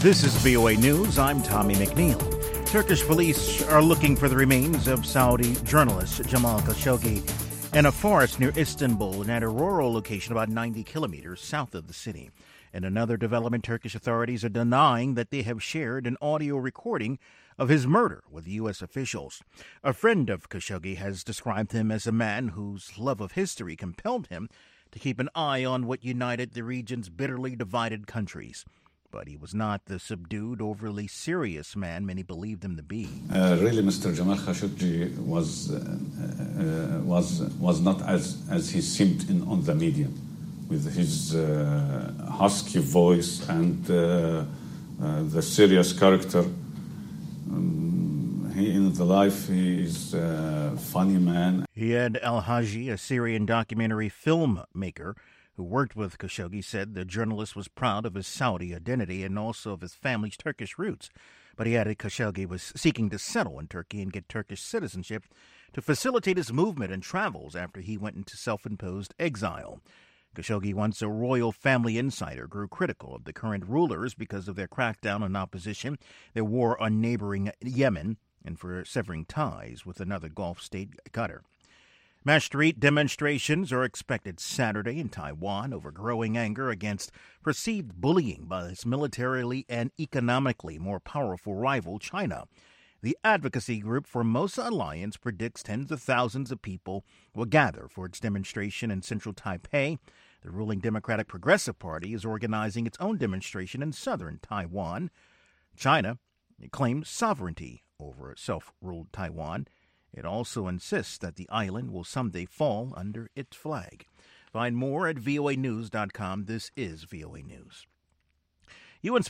This is VOA News. I'm Tommy McNeil. Turkish police are looking for the remains of Saudi journalist Jamal Khashoggi in a forest near Istanbul and at a rural location about 90 kilometers south of the city. In another development, Turkish authorities are denying that they have shared an audio recording of his murder with U.S. officials. A friend of Khashoggi has described him as a man whose love of history compelled him to keep an eye on what united the region's bitterly divided countries. But he was not the subdued, overly serious man many believed him to be. Really, Mr. Jamal Khashoggi was not as he seemed on the media, with his husky voice and the serious character. In the life, he is a funny man. Iyad El-Haji, a Syrian documentary filmmaker who worked with Khashoggi, said the journalist was proud of his Saudi identity and also of his family's Turkish roots. But he added Khashoggi was seeking to settle in Turkey and get Turkish citizenship to facilitate his movement and travels after he went into self-imposed exile. Khashoggi, once a royal family insider, grew critical of the current rulers because of their crackdown on opposition, their war on neighboring Yemen, and for severing ties with another Gulf state, Qatar. Mass street demonstrations are expected Saturday in Taiwan over growing anger against perceived bullying by its militarily and economically more powerful rival, China. The advocacy group Formosa Alliance predicts tens of thousands of people will gather for its demonstration in central Taipei. The ruling Democratic Progressive Party is organizing its own demonstration in southern Taiwan. China claims sovereignty over self-ruled Taiwan. It also insists that the island will someday fall under its flag. Find more at voanews.com. This is VOA News.